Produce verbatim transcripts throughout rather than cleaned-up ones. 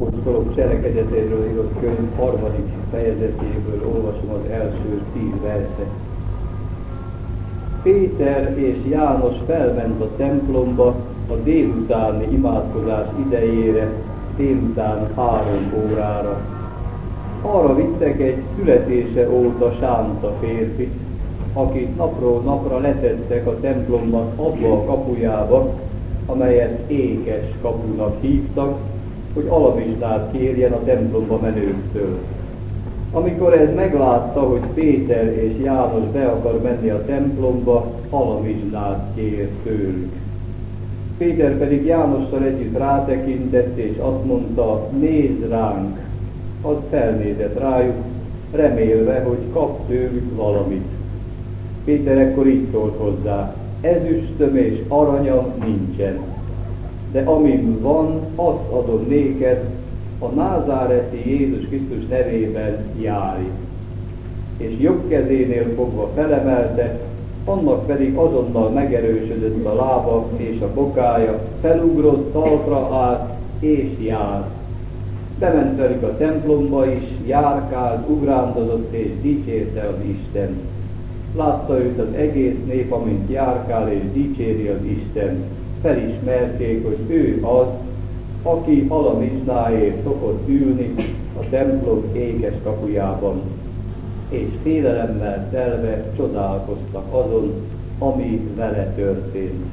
Apostolok cselekedetéről írott könyv harmadik fejezetéből olvasom az első tíz verset. Péter és János felment a templomba a délutáni imádkozás idejére, délután három órára. Arra vittek egy születése óta sánta férfit, akit napról napra letettek a templomban abba a kapujába, amelyet Ékes kapunak hívtak, hogy alamizsnát kérjen a templomba menőktől. Amikor ez meglátta, hogy Péter és János be akar menni a templomba, alamizsnát kér tőlük. Péter pedig Jánossal együtt rátekintett, és azt mondta, nézd ránk. Az felnézett rájuk, remélve, hogy kap tőlük valamit. Péter ekkor így szólt hozzá, ezüstöm és aranyam nincsen, de amim van, azt adom néked, a názáreti Jézus Krisztus nevében járj. És jobb kezénél fogva felemelte, annak pedig azonnal megerősödött a lába és a bokája, felugrott, talpra állt és járt. Bement velük a templomba is, járkált, ugrándozott és dicsérte az Istent. Látta őt az egész nép, amint járkál és dicséri az Istent. Felismerték, hogy ő az, aki alamizsnáért szokott ülni a templom ékes kapujában, és félelemmel telve csodálkoztak azon, ami vele történt.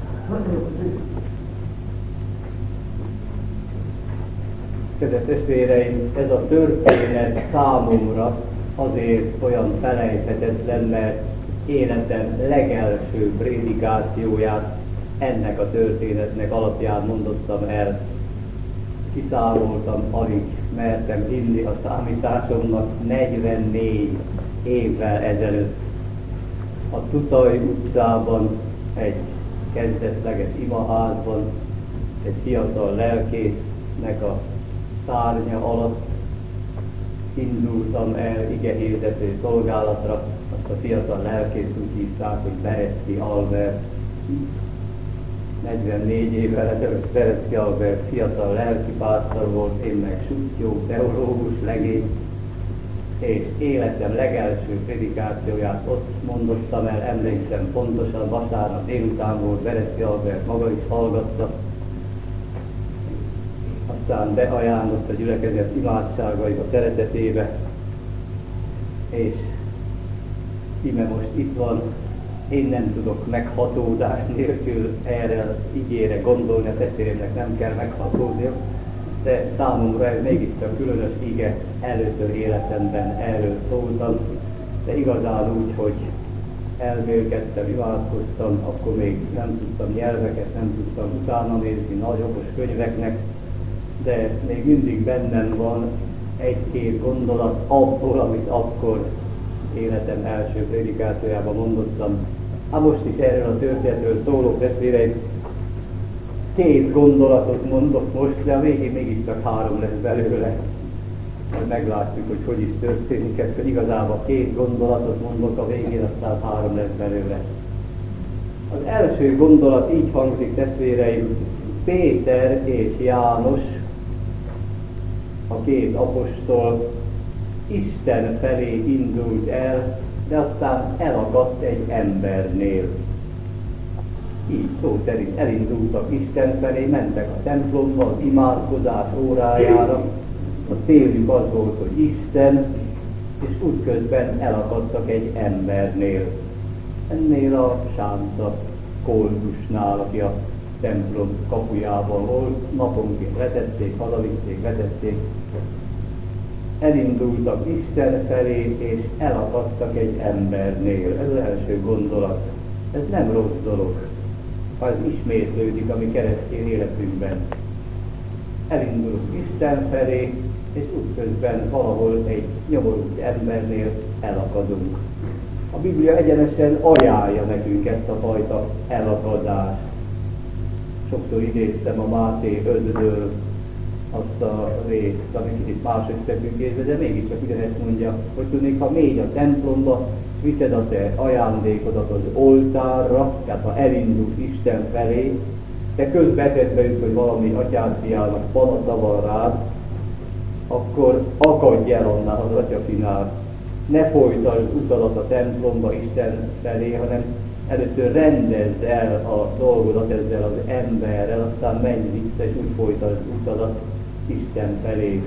Kedves testvéreim, ez a történet számomra azért olyan felejthetetlen, mert életem legelső prédikációját ennek a történetnek alapján mondottam el. Kiszámoltam, alig mertem hinni a számításomnak, negyvennégy évvel ezelőtt a Tutaj utcában, egy kezdetleges imaházban, egy fiatal lelkésznek a szárnya alatt indultam el igehirdető szolgálatra. Azt a fiatal lelkészt úgy hívták, hogy Berecki Albert. negyvennégy évvel ezelőtt Berecki Albert fiatal lelkipásztor volt, én meg Suttyó, teológus legény, és életem legelső predikációját ott mondottam el, emlékszem pontosan, vasárnap délután volt, Berecki Albert maga is hallgatta, aztán beajánlott a gyülekezet imádságaiba, szeretetébe, és íme most itt van. Én nem tudok meghatódás nélkül erre az igére gondolni, a testvéремnek nem kell meghatódnia, de számomra ez mégiscsak különös ige, először életemben erről szóltam, de igazán úgy, hogy elmélkedtem, imádkoztam, akkor még nem tudtam nyelveket, nem tudtam utána nézni nagy okos könyveknek, de még mindig bennem van egy-két gondolat abból, amit akkor életem első prédikációjában mondottam. Hát most is erről a történetről szólok, testvéreim. Két gondolatot mondok most, de a végén mégiscsak három lesz belőle. Majd meglátjuk, hogy hogy is történik ez, hogy igazából két gondolatot mondok a végén, aztán három lesz belőle. Az első gondolat így hangzik, testvéreim, Péter és János, a két apostol, Isten felé indult el, de aztán elakadt egy embernél. Így szó szerint elindultak Isten felé, mentek a templomba, az imádkozás órájára. A céljuk az volt, hogy Isten, és útközben elakadtak egy embernél. Ennél a sánta koldusnál, aki a templom kapujában volt, naponként vetették, hazavitték, vetették. Elindultak Isten felé, és elakadtak egy embernél. Ez az első gondolat. Ez nem rossz dolog, ha ez ismétlődik a mi keresztény életünkben. Elindulunk Isten felé, és útközben valahol egy nyomorult embernél elakadunk. A Biblia egyenesen ajánlja nekünk ezt a fajta elakadást. Sokszor idéztem a Máté ötből azt a részt, ami kicsit más összefüggésben, de mégiscsak ugyanezt mondja, hogy tudnék, ha mégy a templomba, viszed a te ajándékodat az oltárra, tehát ha elindulsz Isten felé, te közben eszedbe jut, hogy valami atyád fiának panasza van rád, akkor akadj el onnan az Atyafinál. Ne folytasd utadat a templomba Isten felé, hanem először rendezd el a dolgodat ezzel az emberrel, aztán menj vissza és úgy folytasd utadat Isten felé.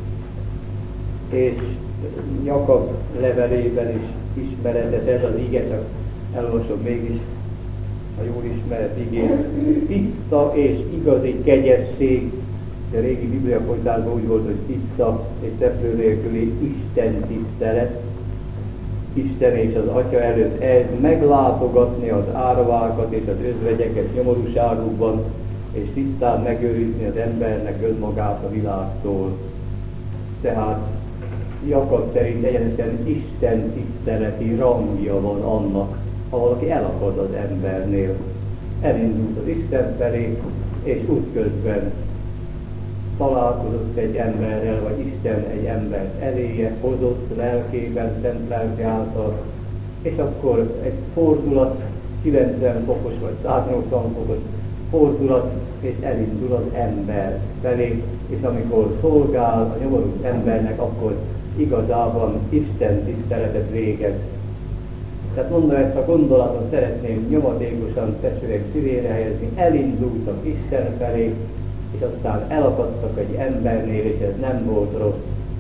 És Jakab levelében is ismeretes ez az ige, csak elolvasom mégis a jól ismert igét. Tiszta és igazi kegyesség, a régi bibliafolytásban úgy volt, hogy tiszta és teplő nélküli Isten tisztelet, Isten és az Atya előtt ez meglátogatni az árvákat és az özvegyeket nyomorúságukban, és tisztán megőrizni az embernek önmagát a világtól. Tehát Jakab szerint egyenesen Isten tiszteleti rangja van annak, ha valaki elakad az embernél. Elindult az Isten felé, és útközben találkozott egy emberrel, vagy Isten egy embert eléje hozott lelkében, szent lelke által, és akkor egy fordulat, kilencven fokos vagy száznyolcvan fokos fordulat, és elindul az ember felé, és amikor szolgál a nyomorult embernek, akkor igazában Isten tiszteletet végez. Tehát mondom, ezt a gondolatot szeretném nyomatékosan testvérek szívére helyezni. Elindultak Isten felé, és aztán elakadtak egy embernél, és ez nem volt rossz.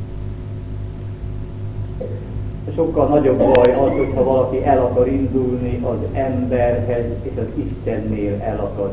Sokkal nagyobb baj az, hogyha valaki el akar indulni az emberhez, és az Istennél elakad.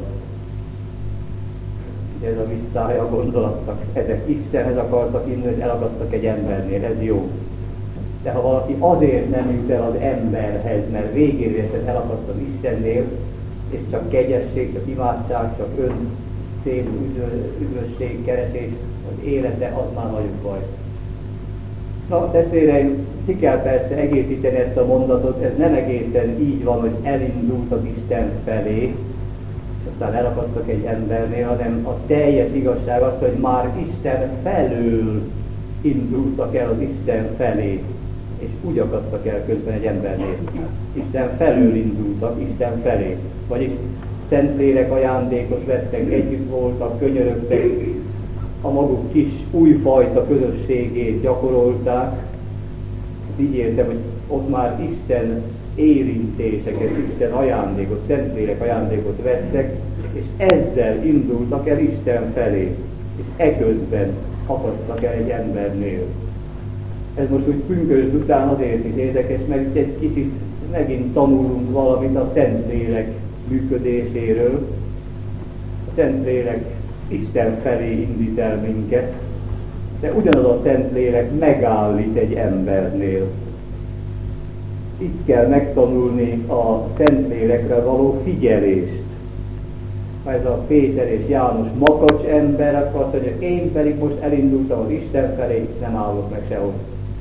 Ez a visszája a gondolatnak. Ezek Istenhez akartak indulni, és elakadtak egy embernél, ez jó. De ha valaki azért nem jut el az emberhez, mert végérvényesen elakadt az Istennél, és csak kegyesség, csak imádság, csak ön, szép üdvösség, keresés, az élete, az már nagyobb baj. Na, testvéreim, ki kell persze egészíteni ezt a mondatot, ez nem egészen így van, hogy elindult az Isten felé, aztán elakadtak egy embernél, hanem a teljes igazság az, hogy már Isten felől indultak el az Isten felé, és úgy akadtak el közben egy embernél. Isten felől indultak, Isten felé. Vagyis Szentlélek ajándékot vettek, együtt voltak, könyörögtek, a maguk kis újfajta közösségét gyakorolták. Így értem, hogy ott már Isten érintéseket, Isten ajándékot, Szentlélek ajándékot vettek, és ezzel indultak el Isten felé, és eközben akadtak el egy embernél. Ez most úgy pünkösd után azért is érdekes, mert egy kicsit megint tanulunk valamit a Szentlélek működéséről. A Szentlélek Isten felé indít el minket, de ugyanaz a Szentlélek megállít egy embernél. Itt kell megtanulni a Szentlélekre való figyelést. Ha ez a Péter és János makacs ember, akkor azt mondja, én pedig most elindultam az Isten felé, és nem állok meg sehol.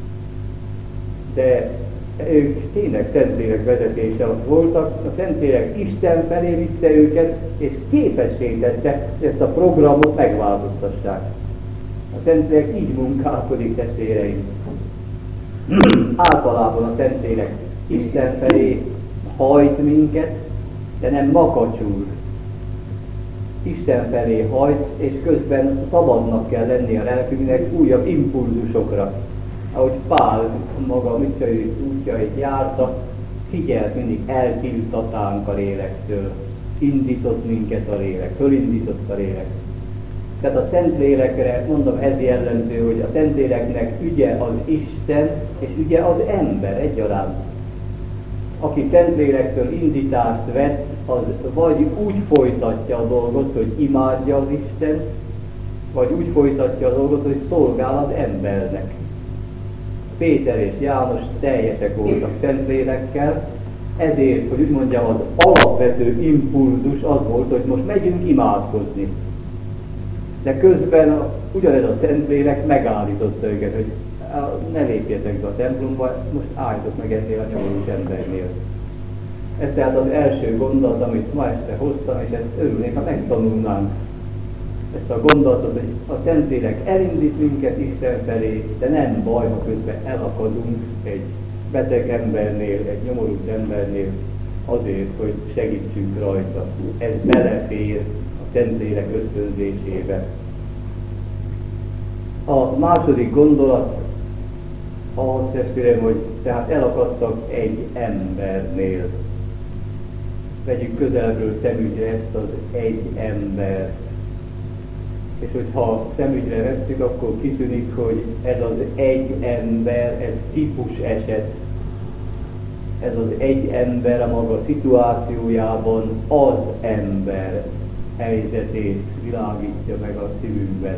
De ők tényleg Szentlélek vezetése alatt voltak, a Szentlélek Isten felé vitte őket, és képessé tette, hogy ezt a programot megváltoztassák. A Szentlélek így munkálkodik, testvéreim. Általában a Szentlélek Isten felé hajt minket, de nem makacsul. Isten felé hajt, és közben szabadnak kell lenni a lelkünknek újabb impulzusokra. Ahogy Pál maga missziói útjait járta, figyelt mindig, eltiltatánk a lélektől, indított minket a lélek, fölindított a lélek. Tehát a Szentlélekre, mondom, ez jellemző, hogy a Szentléleknek ügye az Isten, és ügye az ember egyaránt. Aki Szentlélektől indítást vett, az vagy úgy folytatja a dolgot, hogy imádja az Isten, vagy úgy folytatja a dolgot, hogy szolgál az embernek. Péter és János teljesek voltak Szentlélekkel, ezért, hogy úgy mondjam, az alapvető impulzus az volt, hogy most megyünk imádkozni. De közben ugyanez a Szentlélek megállította őket, hogy ne lépjetek be a templomba, most álljatok meg ennél a nyomorús embernél. Ez tehát az első gondolat, amit ma este hoztam, és ezt örülnék, ha megtanulnánk ezt a gondolatot, hogy a Szentlélek elindít minket Isten felé, de nem baj, ha közben elakadunk egy beteg embernél, egy nyomorult embernél, azért, hogy segítsünk rajta. Ez belefér a Szentlélek ösztönzésébe. A második gondolat az, testvérem, hogy tehát elakadtak egy embernél. Vegyük közelről szemügyre ezt az egy embert. És hogyha szemügyre vesszük, akkor kitűnik, hogy ez az egy ember, ez típus eset. Ez az egy ember a maga szituációjában az ember helyzetét világítja meg a szívünkben.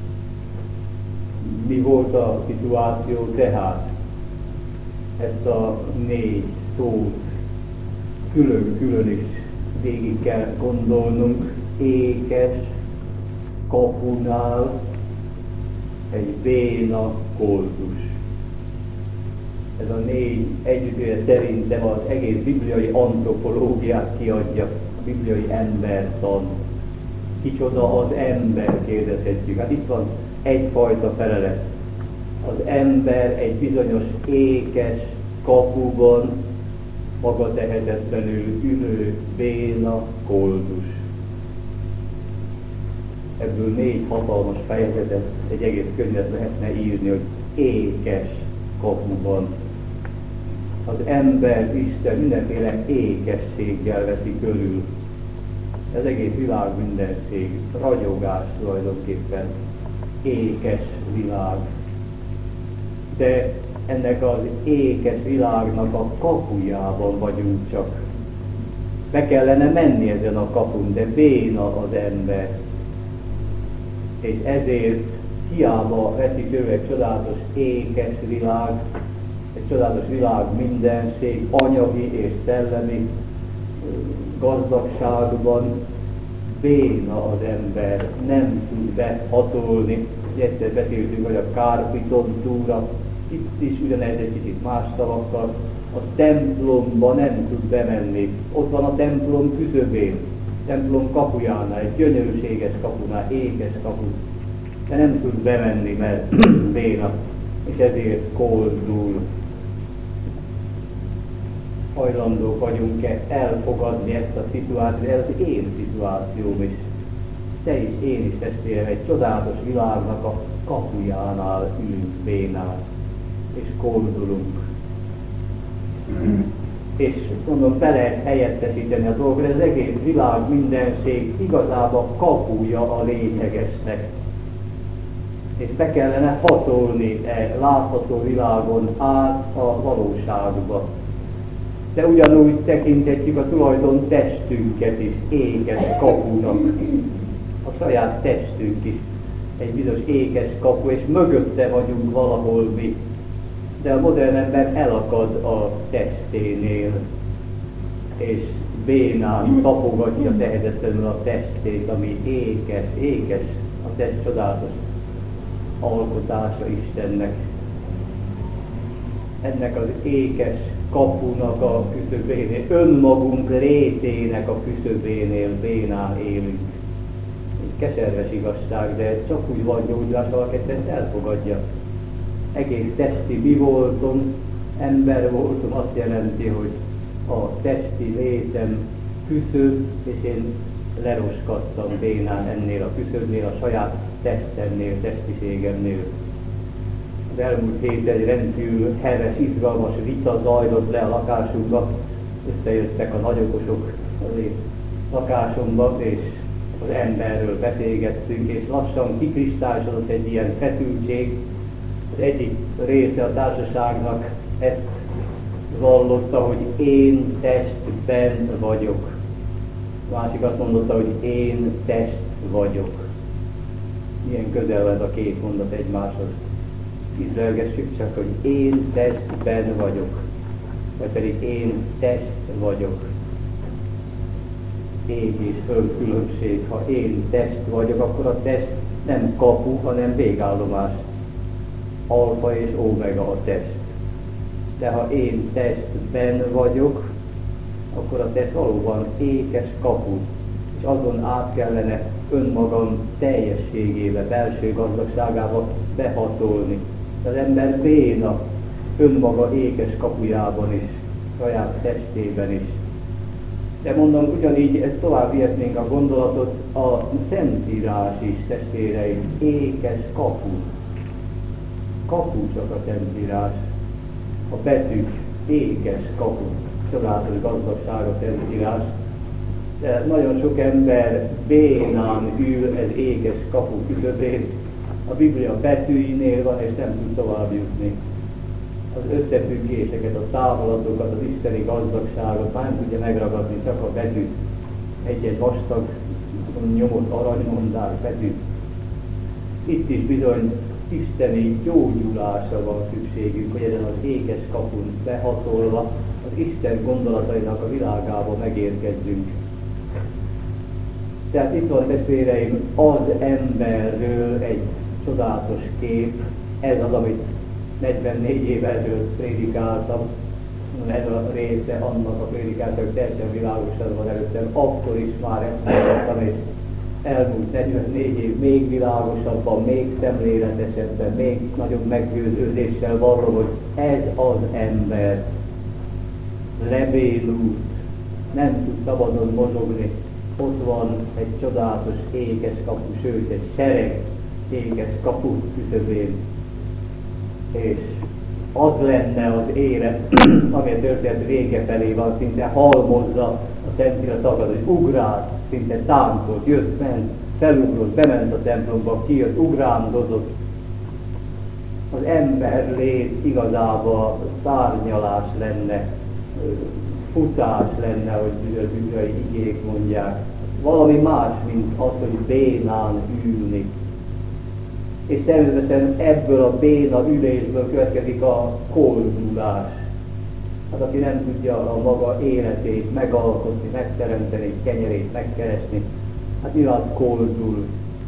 Mi volt a szituáció tehát? Ezt a négy szót külön-külön is végig kell gondolnunk. Ékes kapunál egy béna koltus. Ez a négy együttője szerintem az egész bibliai antropológiát kiadja, a bibliai embertan. Kicsoda az ember, kérdezhetjük. Hát itt van egyfajta felelet. Az ember egy bizonyos ékes kapuban maga tehetetlenül ülő béna koldus. Ebből négy hatalmas fejezetet, egy egész könyvet lehetne írni, hogy ékes kapuban. Az ember Isten mindenféle ékességgel veszi körül. Ez egész világ mindenség, ragyogás tulajdonképpen, ékes világ. De ennek az ékes világnak a kapujában vagyunk csak. Be kellene menni ezen a kapun, de béna az ember. És ezért hiába veszi körül egy csodálatos ékes világ, egy csodálatos világ mindenség, anyagi és szellemi gazdagságban, béna az ember, nem tud behatolni. Egyszer beszéltünk, hogy a kárpiton túra, itt is ugyanez egy kicsit más szavakkal, a templomba nem tud bemenni. Ott van a templom küszöbén, templom kapujánál, egy gyönyörűséges kapunál, ékes kapu, de nem tud bemenni, mert béna, és ezért koldul. Hajlandók vagyunk-e elfogadni ezt a szituációt, ez az én szituációm is. Te is, én is, testvérem, egy csodálatos világnak a kapujánál ülünk bénán, és koldulunk. És mondom, be lehet helyettesíteni a dolgot, az egész világ mindenség igazából kapuja a lényegesnek. És be kellene hatolni e látható világon át a valóságba. De ugyanúgy tekinthetjük a tulajdon testünket is ékes kapunak. A saját testünk is egy bizonyos ékes kapu, és mögötte vagyunk valahol mi. De a modern ember elakad a testénél, és bénán tapogatja tehetetlenül a testét, ami ékes, ékes, a test csodálatos alkotása Istennek. Ennek az ékes kapunak a küszöbénél, önmagunk létének a küszöbénél bénán élünk. Egy keserves igazság, de csak úgy van gyógyulás, valaki ezt elfogadja. Egész testi mi voltom, ember voltom, azt jelenti, hogy a testi létem küszöb, és én leroskadtam bénán ennél a küszöbnél, a saját testemnél, testiségemnél. Az elmúlt héten egy rendkívül heves, izgalmas vita zajlott le a lakásunkba, összejöttek a nagyokosok az én lakásomba, és az emberről beszélgettünk, és lassan kikristályosodott egy ilyen feszültség. Az egyik része a társaságnak ezt vallotta, hogy én testben vagyok. A másik azt mondotta, hogy én test vagyok. Milyen közel van ez a két mondat egymáshoz. Izraelgessük csak, hogy én testben vagyok, vagy pedig én test vagyok. Ég és föld különbség. Ha én test vagyok, akkor a test nem kapu, hanem végállomás. Alfa és omega a test. De ha én testben vagyok, akkor a test valóban ékes kapu, és azon át kellene önmagam teljességébe, belső gazdagságába behatolni. Az ember béna önmaga ékes kapujában is, saját testében is. De mondom, ugyanígy ezt tovább vihetnénk a gondolatot, a Szentírás is, testvéreim, ékes kapu. kapu csak a Szentírás. A betűk ékes kapu. Csodálatos gazdagság a Szentírás. De nagyon sok ember bénán ül ez ékes kapu küszöbén. A Biblia betűinél van, és nem tud tovább jutni. Az összefüggéseket, a távolatokat, az isteni gazdagságot már nem tudja megragadni, csak a betűt. Egy-egy vastag, nyomott aranymondás betűt. Itt is bizony isteni gyógyulásra van szükségünk, hogy ezen az ékes kapun behatolva az Isten gondolatainak a világába megérkezzünk. Tehát itt van, testvéreim, az emberről egy csodálatos kép, ez az, amit negyvennégy évvel ezelőtt prédikáltam, ez a része annak a prédikáltak, hogy teljesen világosan van előttem, akkor is már ezt mondtam, és elmúlt negyvennégy év még világosabban, még szemléletesebben, még nagyobb meggyőződéssel vallom, hogy ez az ember lebénult, nem tud szabadon mozogni, ott van egy csodálatos ékes kapu, sőt egy sereg ékes kapu küszöbén, és az lenne az élet, ami a történet vége felé van, szinte halmozza a Szentírás szakad, hogy ugrált, szinte táncolt, jött, ment, felugrott, bement a templomba, kijött, ugrándozott. Az ember lét igazából szárnyalás lenne, futás lenne, hogy bibliai igék mondják. Valami más, mint az, hogy bénán ülni. És természetesen ebből a béna ülésből következik a koldulás. Hát aki nem tudja a maga életét megalkotni, megteremteni, kenyerét megkeresni, hát nyilván koldul,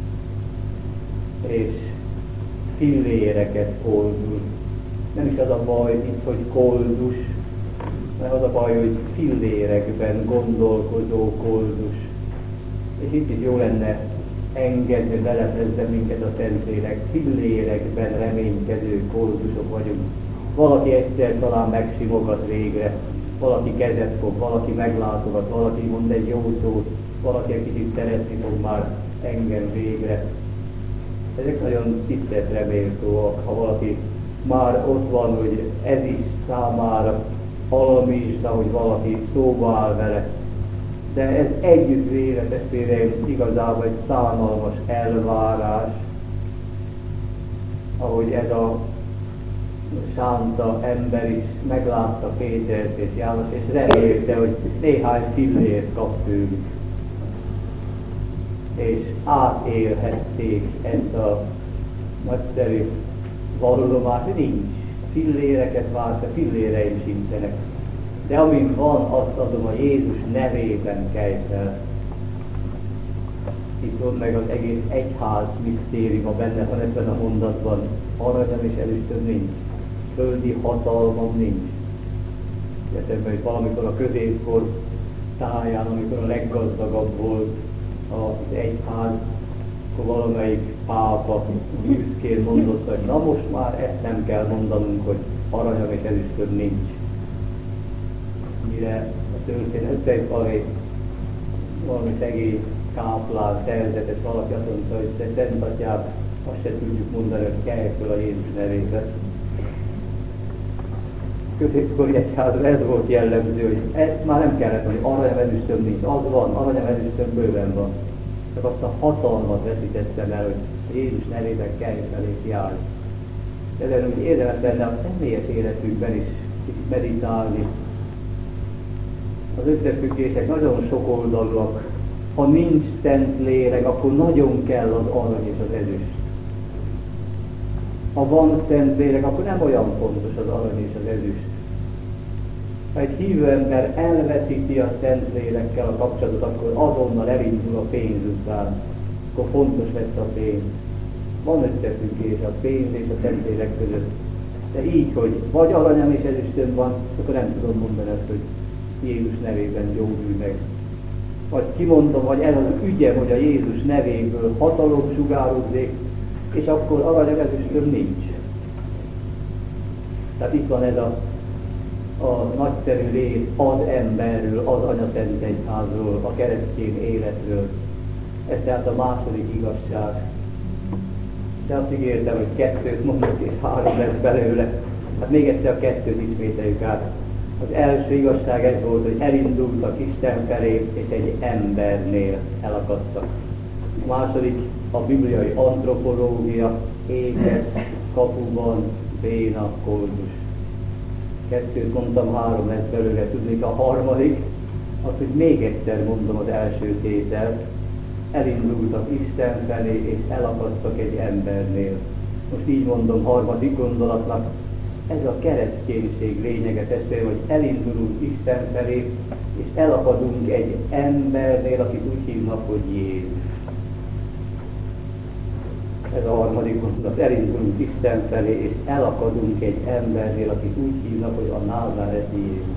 és filléreket koldul. Nem is az a baj itt, hogy koldus, hanem az a baj, hogy fillérekben gondolkozó koldus. És itt is jó lenne engedni, beleplezze minket a Szentlélek, fillérekben reménykedő koldusok vagyunk. Valaki egyszer talán megsimogat végre, valaki kezet fog, valaki meglátogat, valaki mond egy jó szót, valaki egy kicsit szeretni fog már engem végre. Ezek nagyon tiszteletre méltóak, ha valaki már ott van, hogy ez is számára alamista, hogy valaki szóba áll vele. De ez együtt véve, testvéreim, igazából egy szánalmas elvárás, ahogy ez a sánta ember is meglátta Pétert és János, és remélte, hogy néhány fillért kap tőlük. És átélhették ezt a nagyszerű vallomást, nincs. Filléreket várt, a filléreim sincsenek. De amint van, azt adom a Jézus nevében kelj fel. Itt van meg az egész egyház misztériuma benne van ebben a mondatban. Aranyam és ezüstöm nincs. Földi hatalmam nincs. Eszembe, hogy valamikor a középkor táján, amikor a leggazdagabb volt az egyház, akkor valamelyik pápa büszkén mondotta, hogy na most már ezt nem kell mondanunk, hogy aranyam és ezüstöm nincs. Mire a történet valami, valami szegény káplán szerzetes valaki azt mondta, hogy te Szent Atyám, azt se tudjuk mondani, hogy kelj föl a Jézus nevébe. Középkori egyházra ez volt jellemző, hogy ezt már nem kellett mondani, aranyam ezüstöm nincs, az van, aranyam ezüstöm bőven van. Csak azt a hatalmat veszítettem el, hogy Jézus nevében kelj fel és járj. Ezen úgy érdemes lenne a személyes életükben is meditálni. Az összefüggések nagyon sokoldalúak. Ha nincs szent lélek, akkor nagyon kell az arany és az ezüst. Ha van szent lélek, akkor nem olyan fontos az arany és az ezüst. Ha egy hívő ember elveszíti a szent lélekkel a kapcsolatot, akkor azonnal elindul a pénz után. Akkor fontos lesz a pénz. Van összefüggés a pénz és a szent lélek között. De így, hogy vagy aranyam és ezüstöm van, akkor nem tudom mondani azt, hogy Jézus nevében gyógyulj meg. Vagy kimondom, vagy ez az ügyem, hogy a Jézus nevéből hatalom sugározzék, és akkor aranyam ezüstöm nincs. Tehát itt van ez a, a nagyszerű rész az emberről, az Anyaszent Egyházról, a keresztény életről. Ez tehát a második igazság. De azt ígértem, hogy kettőt mondok, és három lesz belőle. Hát még egyszer a kettőt ismételjük át. Az első igazság ez volt, hogy elindultak Isten felé, és egy embernél elakadtak. A második a bibliai antropológia, éhes, kapuban, béna, koldus. Kettőt mondtam, három lesz belőle, tudnék a harmadik, az, hogy még egyszer mondom az első tételt, elindultak Isten felé, és elakadtak egy embernél. Most így mondom harmadik gondolatnak, ez a kereszténység lényege, testvérem, hogy elindulunk Isten felé, és elakadunk egy embernél, akit úgy hívnak, hogy Jézus. Ez a harmadik gondolat, elindulunk Isten felé, és elakadunk egy embernél, akit úgy hívnak, hogy a názáreti Jézus.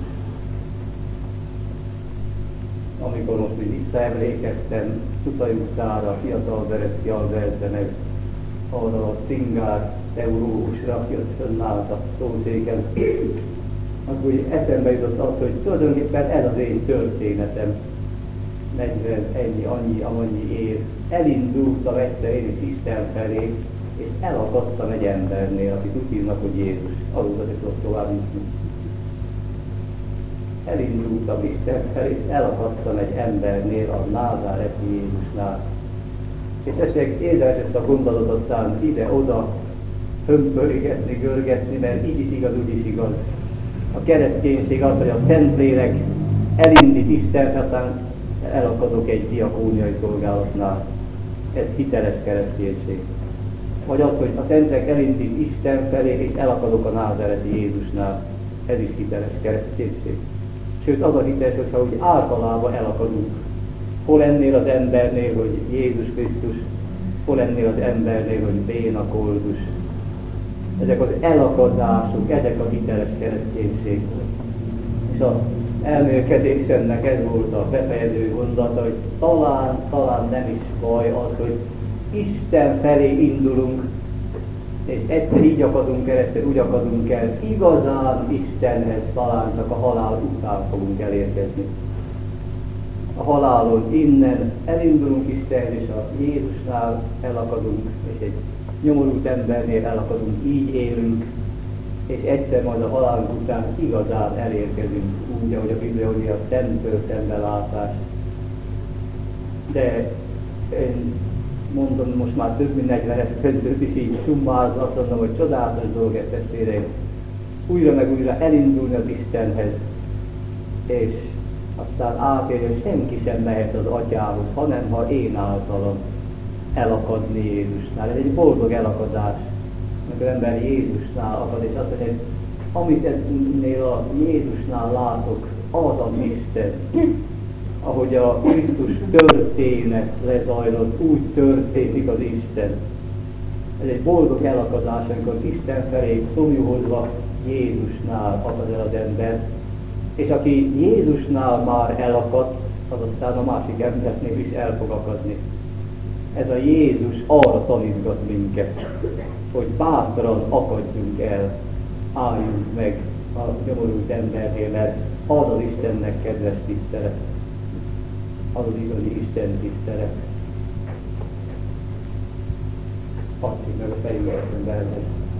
Amikor most úgy visszaemlékeztem, Tutai utcára, a fiatal Bereszki Albertbe meg arra a cingár teológusra, aki ott fönnállt a szószéken, akkor úgy eszembe jutott az, hogy tulajdonképpen ez az én történetem. negyven, ennyi, annyi, amannyi év. Elindultam egyszer én is Isten felé, és elakadtam egy embernél, akit úgy hívnak, hogy Jézus. Azóta is tudok tovább jutni. Elindultam Isten felé, és elakadtam egy embernél, a názáreti Jézusnál. És esetleg érdemes ezt a gondolatot aztán ide-oda hömpölygetni, görgetni, mert így is igaz, úgy is igaz. A kereszténység az, hogy a Szentlélek elindít Isten, aztán elakadok egy diakóniai szolgálatnál. Ez hiteles kereszténység. Vagy az, hogy a Szentlélek elindít Isten felé, és elakadok a názáreti Jézusnál. Ez is hiteles kereszténység. Sőt, az a hiteles, hogyha úgy általában elakadunk. Hol ennél az embernél, hogy Jézus Krisztus, hol ennél az embernél, hogy béna koldus. Ezek az elakadások, ezek a hiteles kereszténység. És az elmélkedésemnek ez volt a befejező gondolata, hogy talán, talán nem is baj az, hogy Isten felé indulunk, és egyszer így akadunk el, egyszer úgy akadunk el, igazán Istenhez talán csak a halál után fogunk elérkezni. A halálon innen elindulunk Istenhez, és a Jézusnál elakadunk, és egy nyomorult embernél elakadunk, így élünk, és egyszer majd a halálunk után igazán elérkezünk, úgy, ahogy a Biblia mondja, a szemtől szembe látás. De én mondom, most már több mint negyvenes között is így summázva, azt mondom, hogy csodálatos dolog ezt testvéreim, újra meg újra elindulni az Istenhez, és aztán átérni, hogy senki sem mehet az Atyához, hanem ha én általam elakadni Jézusnál. Ez egy boldog elakadás, amikor ember Jézusnál akad, és azt mondja, hogy amit ennél a Jézusnál látok, az az Isten. Ahogy a Krisztus történet lezajlott, úgy történik az Isten. Ez egy boldog elakadás, amikor Isten felé szomjúhozva Jézusnál akad el az ember. És aki Jézusnál már elakadt, az aztán a másik embernél is el fog akadni. Ez a Jézus arra tanítgat minket, hogy bátran akadjunk el, álljunk meg a nyomorult embernél, mert az az Istennek kedves tisztelet. Az az igazi Isten tisztelet. Adjuk meg a fejünket embernek.